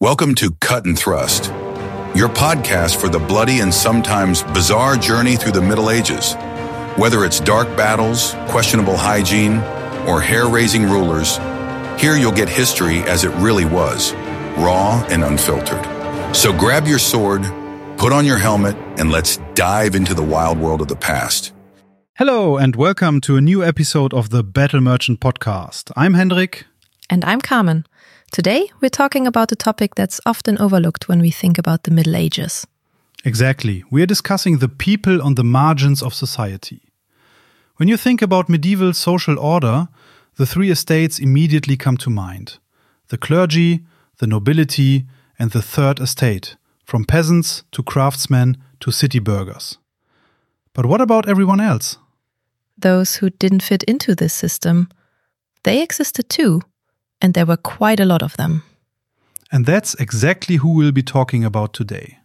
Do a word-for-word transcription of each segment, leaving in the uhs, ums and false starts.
Welcome to Cut and Thrust, your podcast for the bloody and sometimes bizarre journey through the Middle Ages. Whether it's dark battles, questionable hygiene, or hair-raising rulers, here you'll get history as it really was, raw and unfiltered. So grab your sword, put on your helmet, and let's dive into the wild world of the past. Hello and welcome to a new episode of the Battle Merchant podcast. I'm Hendrik. And I'm Carmen. Today we're talking about a topic that's often overlooked when we think about the Middle Ages. Exactly. We're discussing the people on the margins of society. When you think about medieval social order, the three estates immediately come to mind. The clergy, the nobility, and the third estate, from peasants to craftsmen to city burghers. But what about everyone else? Those who didn't fit into this system, they existed too, and there were quite a lot of them. And that's exactly who we'll be talking about today.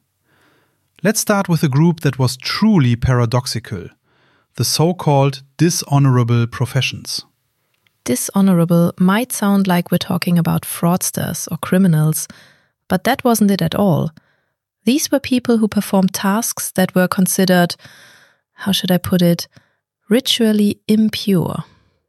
Let's start with a group that was truly paradoxical, the so-called dishonorable professions. Dishonorable might sound like we're talking about fraudsters or criminals, but that wasn't it at all. These were people who performed tasks that were considered, how should I put it, ritually impure.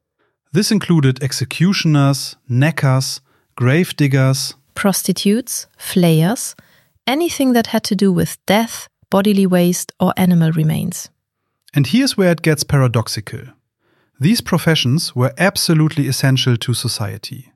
This included executioners, knackers, grave diggers, prostitutes, flayers, anything that had to do with death, bodily waste, or animal remains. And here's where it gets paradoxical. These professions were absolutely essential to society.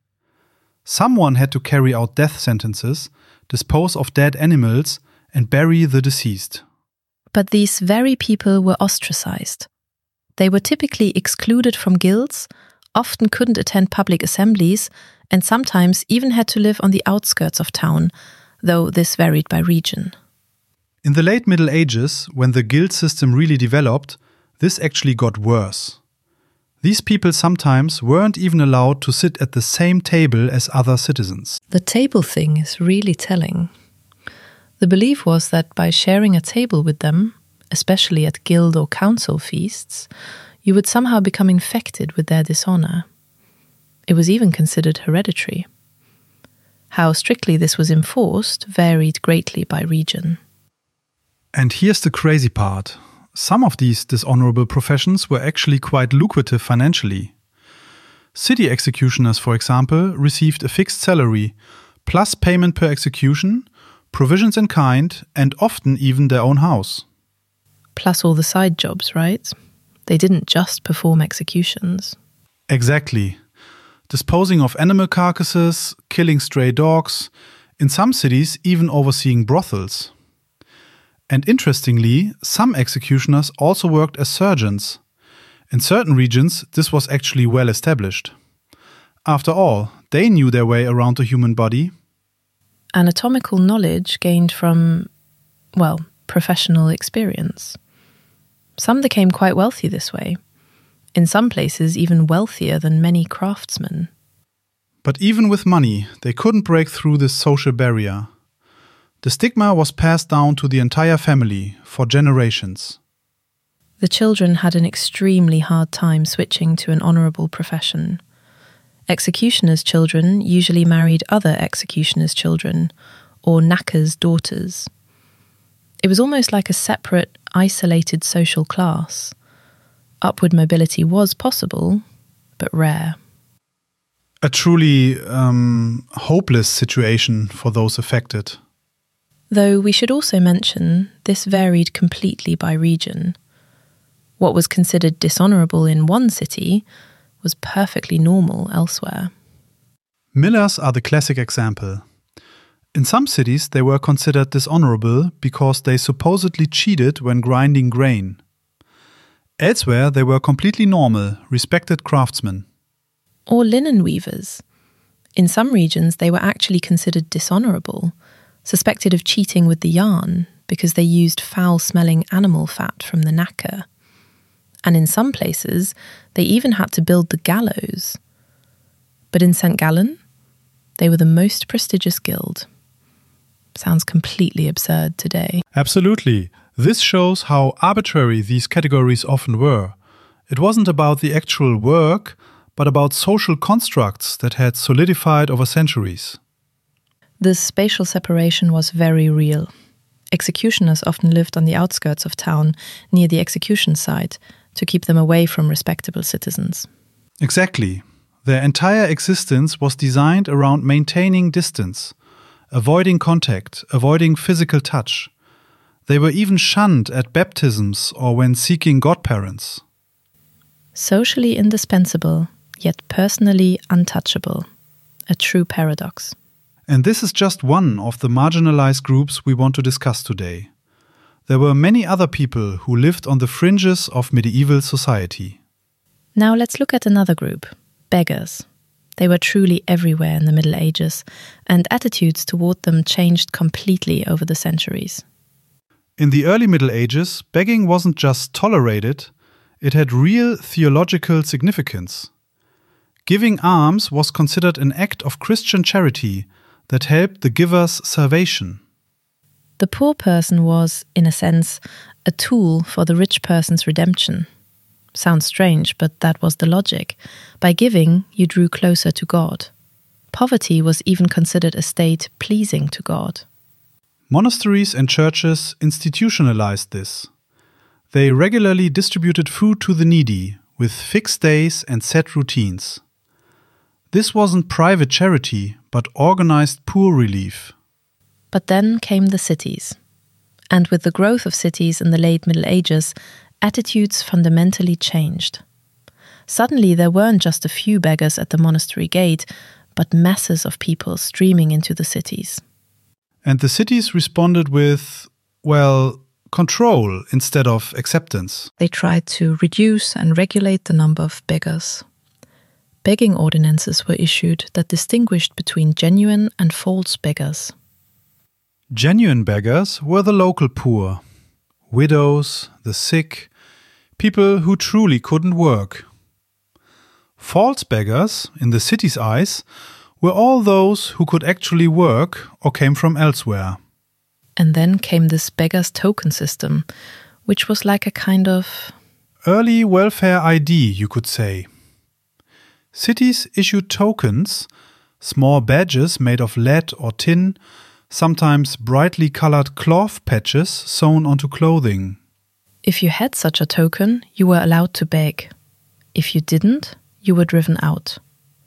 Someone had to carry out death sentences, dispose of dead animals, and bury the deceased. But these very people were ostracized. They were typically excluded from guilds, often couldn't attend public assemblies, and sometimes even had to live on the outskirts of town, though this varied by region. In the late Middle Ages, when the guild system really developed, this actually got worse. These people sometimes weren't even allowed to sit at the same table as other citizens. The table thing is really telling. The belief was that by sharing a table with them, especially at guild or council feasts, you would somehow become infected with their dishonor. It was even considered hereditary. How strictly this was enforced varied greatly by region. And here's the crazy part. Some of these dishonorable professions were actually quite lucrative financially. City executioners, for example, received a fixed salary, plus payment per execution, provisions in kind, and often even their own house. Plus all the side jobs, right? They didn't just perform executions. Exactly. Disposing of animal carcasses, killing stray dogs, in some cities even overseeing brothels. And interestingly, some executioners also worked as surgeons. In certain regions, this was actually well established. After all, they knew their way around the human body. Anatomical knowledge gained from, well, professional experience. Some became quite wealthy this way. In some places, even wealthier than many craftsmen. But even with money, they couldn't break through this social barrier. The stigma was passed down to the entire family for generations. The children had an extremely hard time switching to an honorable profession. Executioners' children usually married other executioners' children, or knackers' daughters. It was almost like a separate, isolated social class. Upward mobility was possible, but rare. A truly um, hopeless situation for those affected. Though we should also mention this varied completely by region. What was considered dishonorable in one city was perfectly normal elsewhere. Millers are the classic example. In some cities, they were considered dishonorable because they supposedly cheated when grinding grain. Elsewhere, they were completely normal, respected craftsmen. Or linen weavers. In some regions, they were actually considered dishonorable, suspected of cheating with the yarn because they used foul-smelling animal fat from the knacker. And in some places, they even had to build the gallows. But in Saint Gallen, they were the most prestigious guild. Sounds completely absurd today. Absolutely. This shows how arbitrary these categories often were. It wasn't about the actual work, but about social constructs that had solidified over centuries. This spatial separation was very real. Executioners often lived on the outskirts of town, near the execution site, to keep them away from respectable citizens. Exactly. Their entire existence was designed around maintaining distance, avoiding contact, avoiding physical touch. They were even shunned at baptisms or when seeking godparents. Socially indispensable, yet personally untouchable. A true paradox. And this is just one of the marginalized groups we want to discuss today. There were many other people who lived on the fringes of medieval society. Now let's look at another group, beggars. They were truly everywhere in the Middle Ages, and attitudes toward them changed completely over the centuries. In the early Middle Ages, begging wasn't just tolerated, it had real theological significance. Giving alms was considered an act of Christian charity that helped the giver's salvation. The poor person was, in a sense, a tool for the rich person's redemption. Sounds strange, but that was the logic. By giving, you drew closer to God. Poverty was even considered a state pleasing to God. Monasteries and churches institutionalized this. They regularly distributed food to the needy, with fixed days and set routines. This wasn't private charity, but organized poor relief. But then came the cities. And with the growth of cities in the late Middle Ages, attitudes fundamentally changed. Suddenly there weren't just a few beggars at the monastery gate, but masses of people streaming into the cities. And the cities responded with, well, control instead of acceptance. They tried to reduce and regulate the number of beggars. Begging ordinances were issued that distinguished between genuine and false beggars. Genuine beggars were the local poor, widows, the sick, people who truly couldn't work. False beggars, in the city's eyes, were all those who could actually work or came from elsewhere. And then came this beggar's token system, which was like a kind of early welfare I D, you could say. Cities issued tokens, small badges made of lead or tin, sometimes brightly colored cloth patches sewn onto clothing. If you had such a token, you were allowed to beg. If you didn't, you were driven out.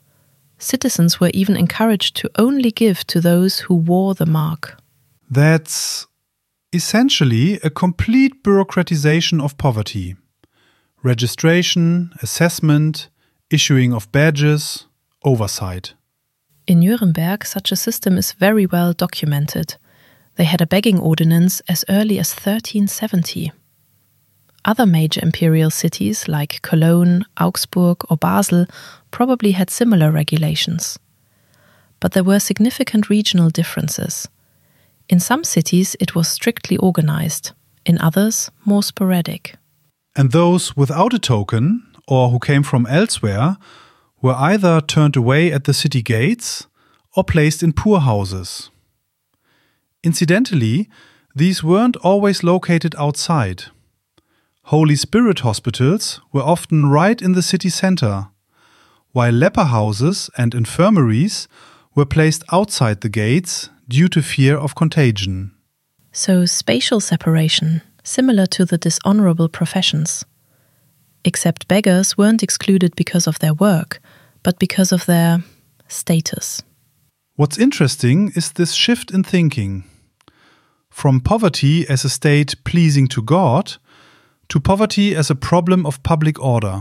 Citizens were even encouraged to only give to those who wore the mark. That's essentially a complete bureaucratization of poverty. Registration, assessment, issuing of badges, oversight. In Nuremberg, such a system is very well documented. They had a begging ordinance as early as thirteen seventy. Other major imperial cities like Cologne, Augsburg or Basel probably had similar regulations. But there were significant regional differences. In some cities it was strictly organized, in others more sporadic. And those without a token, or who came from elsewhere, were either turned away at the city gates or placed in poorhouses. Incidentally, these weren't always located outside. Holy Spirit hospitals were often right in the city center, while leper houses and infirmaries were placed outside the gates due to fear of contagion. So spatial separation, similar to the dishonorable professions. Except beggars weren't excluded because of their work, but because of their status. What's interesting is this shift in thinking. From poverty as a state pleasing to God, to poverty as a problem of public order.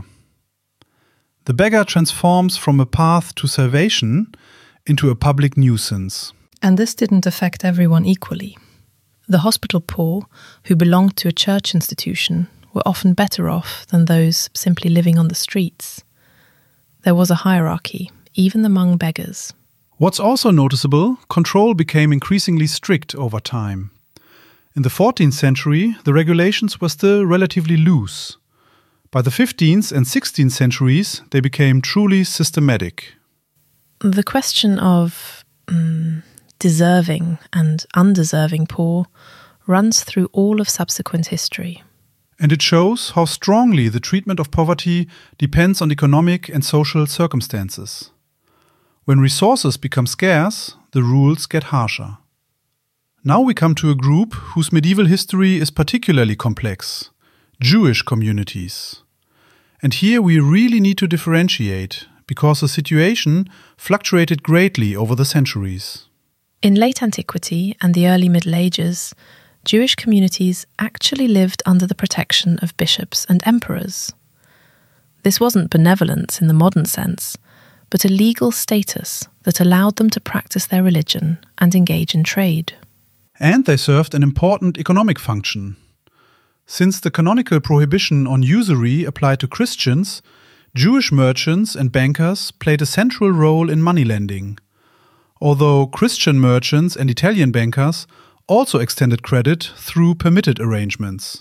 The beggar transforms from a path to salvation into a public nuisance. And this didn't affect everyone equally. The hospital poor, who belonged to a church institution, were often better off than those simply living on the streets. There was a hierarchy, even among beggars. What's also noticeable, control became increasingly strict over time. In the fourteenth century, the regulations were still relatively loose. By the fifteenth and sixteenth centuries, they became truly systematic. The question of um, deserving and undeserving poor runs through all of subsequent history. And it shows how strongly the treatment of poverty depends on economic and social circumstances. When resources become scarce, the rules get harsher. Now we come to a group whose medieval history is particularly complex: Jewish communities. And here we really need to differentiate, because the situation fluctuated greatly over the centuries. In late antiquity and the early Middle Ages, Jewish communities actually lived under the protection of bishops and emperors. This wasn't benevolence in the modern sense, but a legal status that allowed them to practice their religion and engage in trade. And they served an important economic function. Since the canonical prohibition on usury applied to Christians, Jewish merchants and bankers played a central role in money lending, although Christian merchants and Italian bankers also extended credit through permitted arrangements.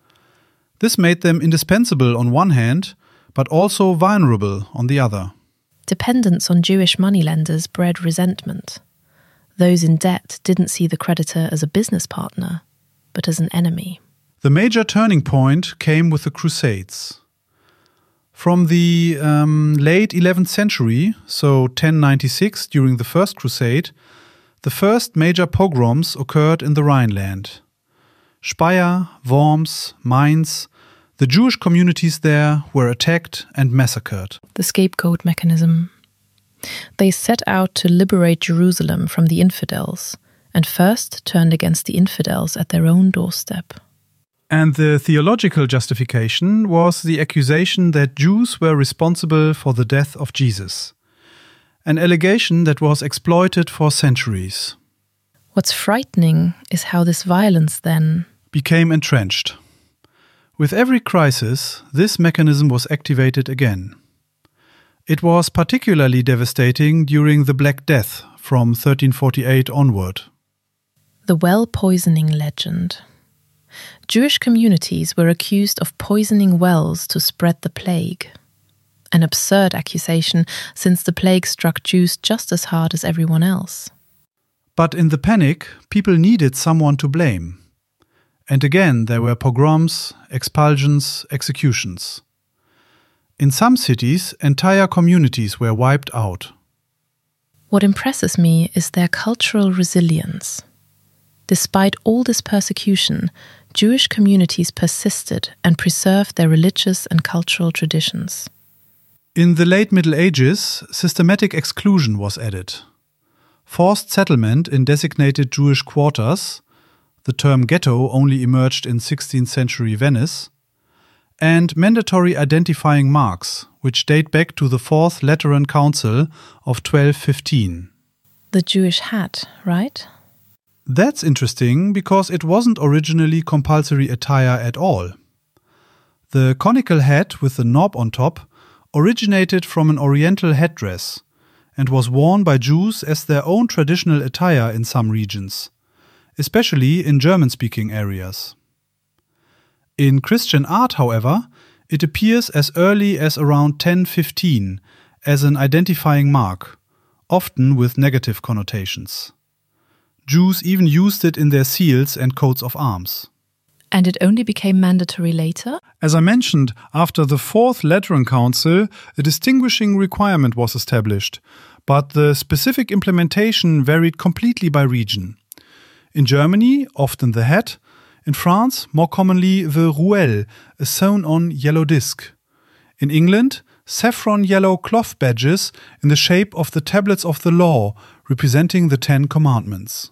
This made them indispensable on one hand, but also vulnerable on the other. Dependence on Jewish moneylenders bred resentment. Those in debt didn't see the creditor as a business partner, but as an enemy. The major turning point came with the Crusades. From the um, late eleventh century, so ten ninety-six during the First Crusade, the first major pogroms occurred in the Rhineland. Speyer, Worms, Mainz, the Jewish communities there were attacked and massacred. The scapegoat mechanism. They set out to liberate Jerusalem from the infidels, and first turned against the infidels at their own doorstep. And the theological justification was the accusation that Jews were responsible for the death of Jesus, an allegation that was exploited for centuries. What's frightening is how this violence then became entrenched. With every crisis, this mechanism was activated again. It was particularly devastating during the Black Death from thirteen forty-eight onward. The well poisoning legend. Jewish communities were accused of poisoning wells to spread the plague. An absurd accusation, since the plague struck Jews just as hard as everyone else. But in the panic, people needed someone to blame. And again there were pogroms, expulsions, executions. In some cities, entire communities were wiped out. What impresses me is their cultural resilience. Despite all this persecution, Jewish communities persisted and preserved their religious and cultural traditions. In the late Middle Ages, systematic exclusion was added. Forced settlement in designated Jewish quarters, the term ghetto only emerged in sixteenth century Venice, and mandatory identifying marks, which date back to the Fourth Lateran Council of twelve fifteen. The Jewish hat, right? That's interesting because it wasn't originally compulsory attire at all. The conical hat with the knob on top originated from an Oriental headdress and was worn by Jews as their own traditional attire in some regions, especially in German-speaking areas. In Christian art, however, it appears as early as around ten fifteen as an identifying mark, often with negative connotations. Jews even used it in their seals and coats of arms. And it only became mandatory later? As I mentioned, after the Fourth Lateran Council, a distinguishing requirement was established, but the specific implementation varied completely by region. In Germany, often the hat. In France, more commonly the rouelle, a sewn-on yellow disc. In England, saffron yellow cloth badges in the shape of the tablets of the law, representing the Ten Commandments.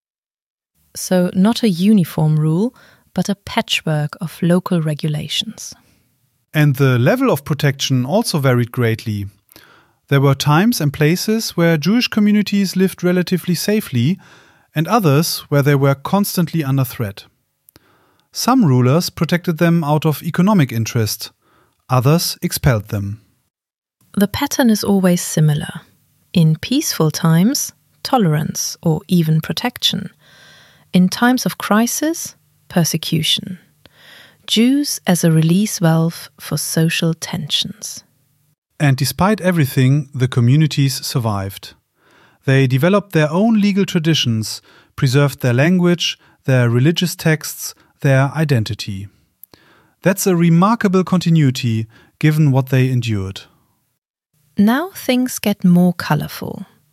So not a uniform rule, but a patchwork of local regulations. And the level of protection also varied greatly. There were times and places where Jewish communities lived relatively safely, and others where they were constantly under threat. Some rulers protected them out of economic interest, others expelled them. The pattern is always similar. In peaceful times, tolerance or even protection. In times of crisis, persecution. Jews as a release valve for social tensions. And despite everything, the communities survived. They developed their own legal traditions, preserved their language, their religious texts, their identity. That's a remarkable continuity, given what they endured. Now things get more colorful.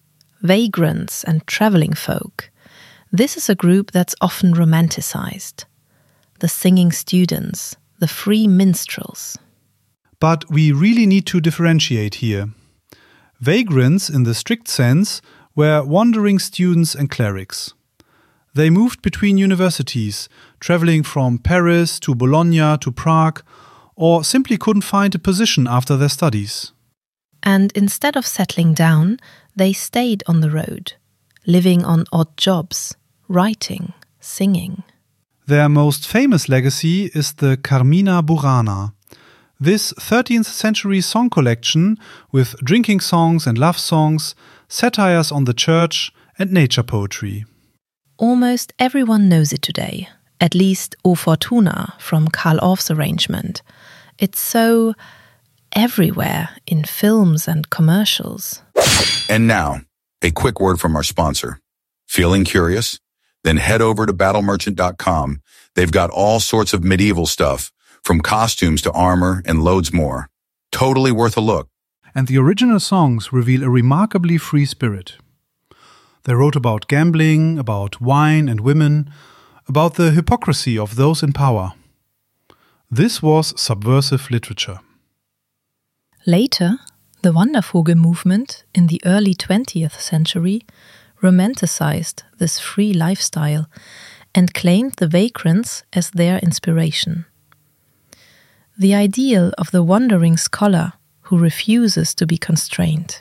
vagrants and travelling folk, this is a group that's often romanticized. The singing students, the free minstrels. But we really need to differentiate here. Vagrants, in the strict sense, were wandering students and clerics. They moved between universities, travelling from Paris to Bologna to Prague, or simply couldn't find a position after their studies. And instead of settling down, they stayed on the road, living on odd jobs, writing, singing. Their most famous legacy is the Carmina Burana. This thirteenth century song collection with drinking songs and love songs, satires on the church and nature poetry. Almost everyone knows it today, at least O Fortuna from Carl Orff's arrangement. It's so everywhere in films and commercials. And now, a quick word from our sponsor. Feeling curious? Then head over to battle merchant dot com. They've got all sorts of medieval stuff, from costumes to armor and loads more. Totally worth a look. And the original songs reveal a remarkably free spirit. They wrote about gambling, about wine and women, about the hypocrisy of those in power. This was subversive literature. Later, the Wandervogel movement in the early twentieth century romanticized this free lifestyle and claimed the vagrants as their inspiration. The ideal of the wandering scholar who refuses to be constrained.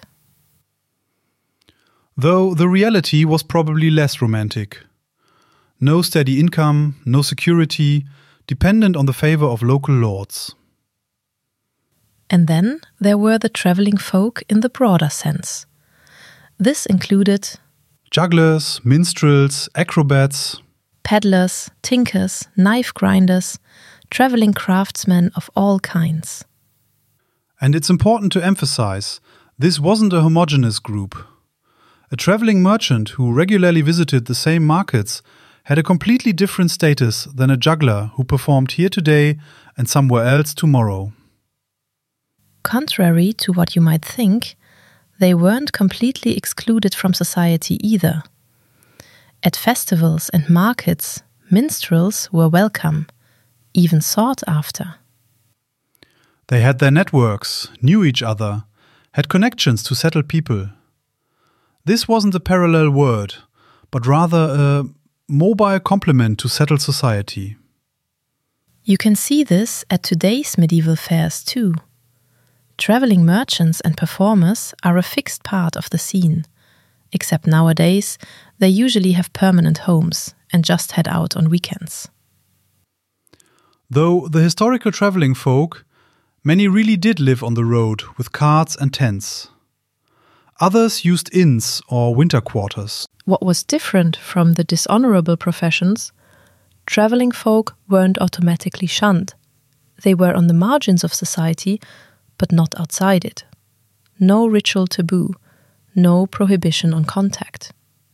Though the reality was probably less romantic. No steady income, no security, dependent on the favor of local lords. And then there were the travelling folk in the broader sense. This included jugglers, minstrels, acrobats, peddlers, tinkers, knife grinders, travelling craftsmen of all kinds. And it's important to emphasize, this wasn't a homogeneous group. A travelling merchant who regularly visited the same markets had a completely different status than a juggler who performed here today and somewhere else tomorrow. Contrary to what you might think, they weren't completely excluded from society either. At festivals and markets, minstrels were welcome, even sought after. They had their networks, knew each other, had connections to settle people. This wasn't a parallel world, but rather a mobile complement to settled society. You can see this at today's medieval fairs too. Travelling merchants and performers are a fixed part of the scene, except nowadays they usually have permanent homes and just head out on weekends. Though the historical travelling folk, many really did live on the road with carts and tents. Others used inns or winter quarters. What was different from the dishonourable professions, travelling folk weren't automatically shunned. They were on the margins of society, but not outside it. No ritual taboo, no prohibition on contact.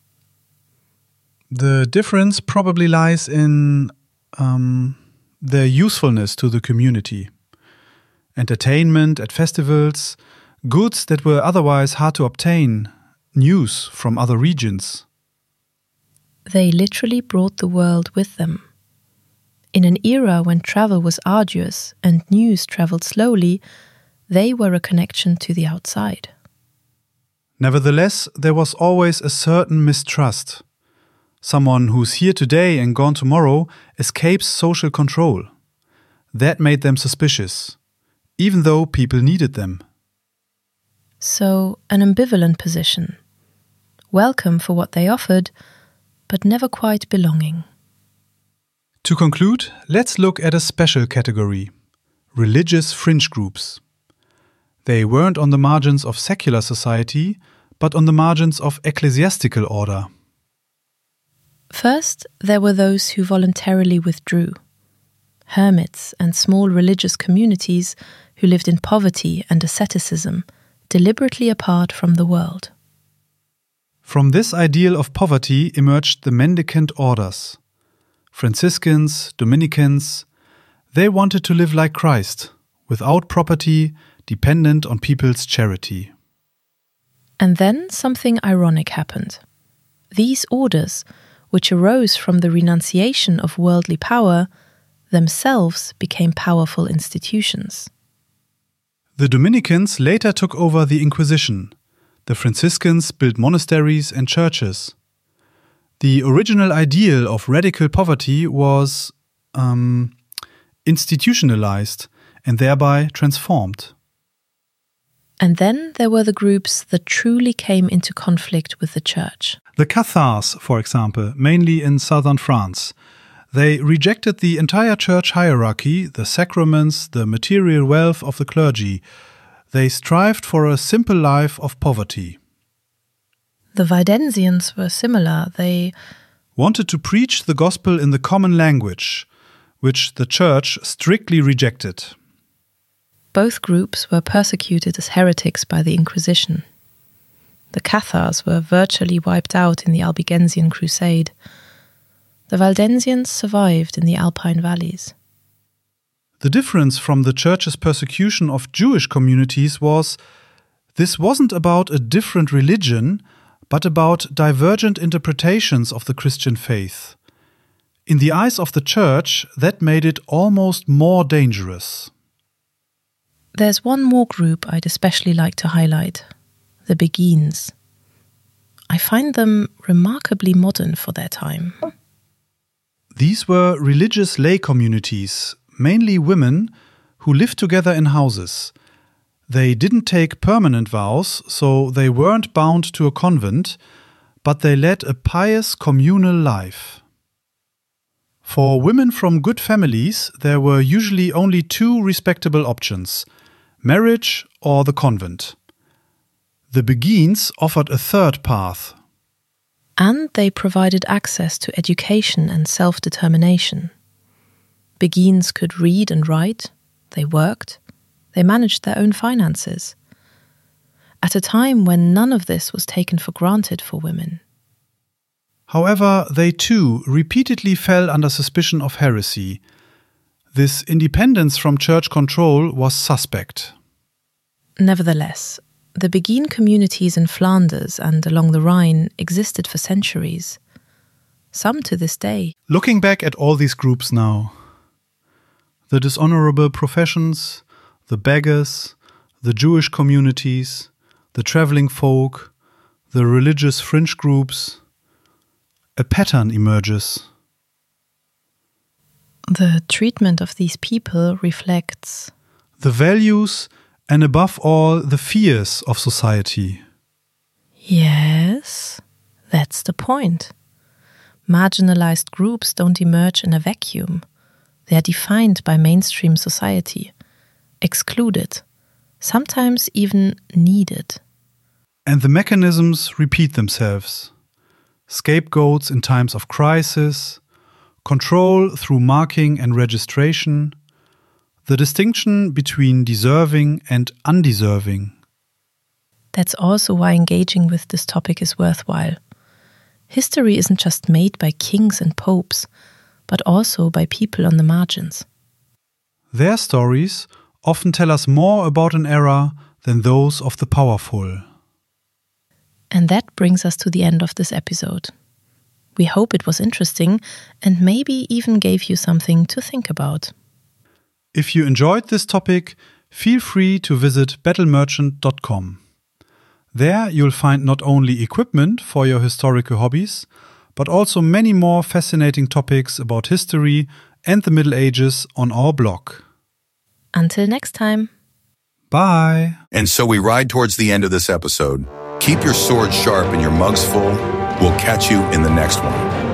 The difference probably lies in um, their usefulness to the community. Entertainment at festivals, goods that were otherwise hard to obtain, news from other regions. They literally brought the world with them. In an era when travel was arduous and news travelled slowly, they were a connection to the outside. Nevertheless, there was always a certain mistrust. Someone who's here today and gone tomorrow escapes social control. That made them suspicious, even though people needed them. So, an ambivalent position. Welcome for what they offered, but never quite belonging. To conclude, let's look at a special category: religious fringe groups. They weren't on the margins of secular society, but on the margins of ecclesiastical order. First, there were those who voluntarily withdrew. Hermits and small religious communities who lived in poverty and asceticism, deliberately apart from the world. From this ideal of poverty emerged the mendicant orders. Franciscans, Dominicans, they wanted to live like Christ, without property, dependent on people's charity. And then something ironic happened. These orders, which arose from the renunciation of worldly power, themselves became powerful institutions. The Dominicans later took over the Inquisition. The Franciscans built monasteries and churches. The original ideal of radical poverty was um, institutionalized and thereby transformed. And then there were the groups that truly came into conflict with the church. The Cathars, for example, mainly in southern France. They rejected the entire church hierarchy, the sacraments, the material wealth of the clergy. They strived for a simple life of poverty. The Waldensians were similar. They wanted to preach the gospel in the common language, which the church strictly rejected. Both groups were persecuted as heretics by the Inquisition. The Cathars were virtually wiped out in the Albigensian Crusade. The Waldensians survived in the Alpine valleys. The difference from the church's persecution of Jewish communities was this wasn't about a different religion, but about divergent interpretations of the Christian faith. In the eyes of the church, that made it almost more dangerous. There's one more group I'd especially like to highlight, the Beguines. I find them remarkably modern for their time. These were religious lay communities, mainly women, who lived together in houses. They didn't take permanent vows, so they weren't bound to a convent, but they led a pious communal life. For women from good families, there were usually only two respectable options: marriage or the convent. The Beguines offered a third path. And they provided access to education and self-determination. Beguines could read and write, they worked, they managed their own finances. At a time when none of this was taken for granted for women. However, they too repeatedly fell under suspicion of heresy. This independence from church control was suspect. Nevertheless, the Beguine communities in Flanders and along the Rhine existed for centuries. Some to this day. Looking back at all these groups now, the dishonorable professions, the beggars, the Jewish communities, the traveling folk, the religious fringe groups, a pattern emerges. The treatment of these people reflects the values and above all the fears of society. Yes, that's the point. Marginalized groups don't emerge in a vacuum. They are defined by mainstream society, excluded, sometimes even needed. And the mechanisms repeat themselves. Scapegoats in times of crisis, control through marking and registration, the distinction between deserving and undeserving. That's also why engaging with this topic is worthwhile. History isn't just made by kings and popes, but also by people on the margins. Their stories often tell us more about an era than those of the powerful. And that brings us to the end of this episode. We hope it was interesting and maybe even gave you something to think about. If you enjoyed this topic, feel free to visit battle merchant dot com. There you'll find not only equipment for your historical hobbies, but also many more fascinating topics about history and the Middle Ages on our blog. Until next time. Bye. And so we ride towards the end of this episode. Keep your sword sharp and your mugs full. We'll catch you in the next one.